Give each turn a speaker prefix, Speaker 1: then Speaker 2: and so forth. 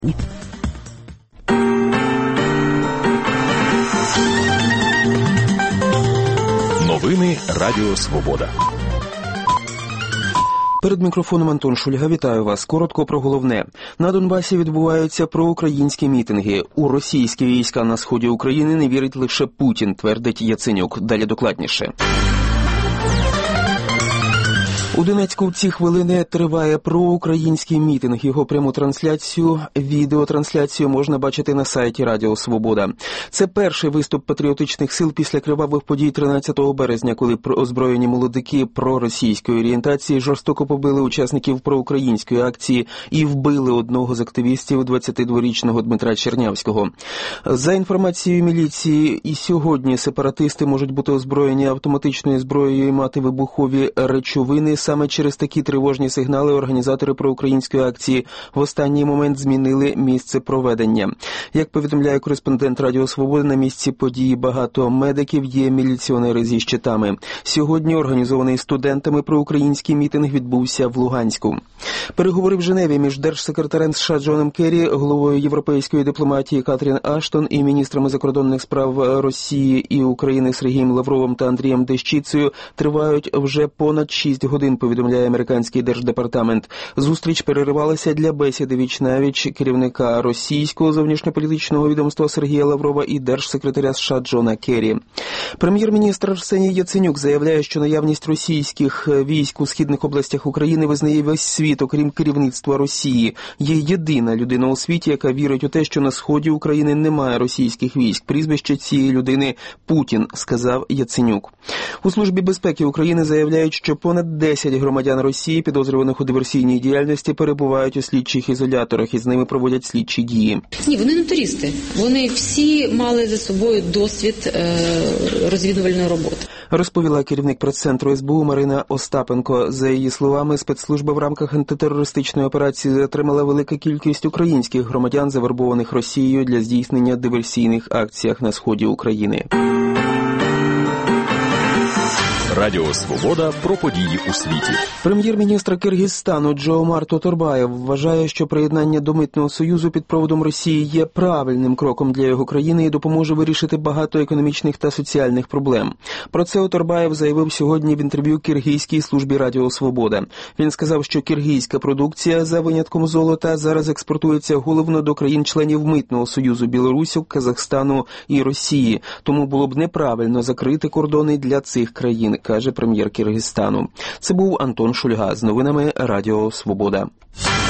Speaker 1: Новини Радіо Свобода.
Speaker 2: Перед мікрофоном Антон Шульга. Вітаю вас. Коротко про головне. На Донбасі відбуваються проукраїнські мітинги. У російські війська на сході України не вірить лише Путін, твердить Яценюк. Далі докладніше. У Донецьку в ці хвилини триває проукраїнський мітинг. Його пряму трансляцію, відеотрансляцію можна бачити на сайті Радіо Свобода. Це перший виступ патріотичних сил після кривавих подій 13 березня, коли озброєні молодики проросійської орієнтації жорстоко побили учасників проукраїнської акції і вбили одного з активістів, 22-річного Дмитра Чернявського. За інформацією міліції, і сьогодні сепаратисти можуть бути озброєні автоматичною зброєю і мати вибухові речовини. Саме через такі тривожні сигнали організатори проукраїнської акції в останній момент змінили місце проведення. Як повідомляє кореспондент Радіо Свобода, на місці події багато медиків, є міліціонери зі щитами. Сьогодні організований студентами проукраїнський мітинг відбувся в Луганську. Переговори в Женеві між держсекретарем США Джоном Керрі, головою європейської дипломатії Катрін Аштон і міністрами закордонних справ Росії і України Сергієм Лавровим та Андрієм Дещицею тривають вже понад 6 годин, повідомляє американський держдепартамент. Зустріч переривалася для бесіди віч-навіч керівника російського зовнішньополітичного відомства Сергія Лаврова і держсекретаря США Джона Керрі. Прем'єр-міністр Арсеній Яценюк заявляє, що наявність російських військ у східних областях України визнає весь світ, окрім керівництва Росії. Є єдина людина у світі, яка вірить у те, що на сході України немає російських військ. Прізвище цієї людини – Путін, сказав Яценюк. У Службі безпеки України заявляють, що понад 10 громадян Росії, підозрюваних у диверсійній діяльності, перебувають у слідчих ізоляторах і з ними проводять слідчі дії.
Speaker 3: Ні, вони не туристи. Вони всі мали за собою досвід розвідувальної роботи.
Speaker 2: Розповіла керівник прес-центру СБУ Марина Остапенко. За її словами, спецслужба в рамках антитерористичної операції затримала велику кількість українських громадян, завербованих Росією для здійснення диверсійних акцій на сході України.
Speaker 1: Радіо Свобода про події у світі.
Speaker 2: Прем'єр-міністр Киргизстану Джоомар Тоторбаєв вважає, що приєднання до Митного союзу під проводом Росії є правильним кроком для його країни і допоможе вирішити багато економічних та соціальних проблем. Про це Тоторбаєв заявив сьогодні в інтерв'ю киргизькій службі Радіо Свобода. Він сказав, що киргизька продукція, за винятком золота, зараз експортується головно до країн-членів Митного союзу – Білорусі, Казахстану і Росії. Тому було б неправильно закрити кордони для цих країн, каже прем'єр Киргизстану. Це був Антон Шульга з новинами Радіо Свобода.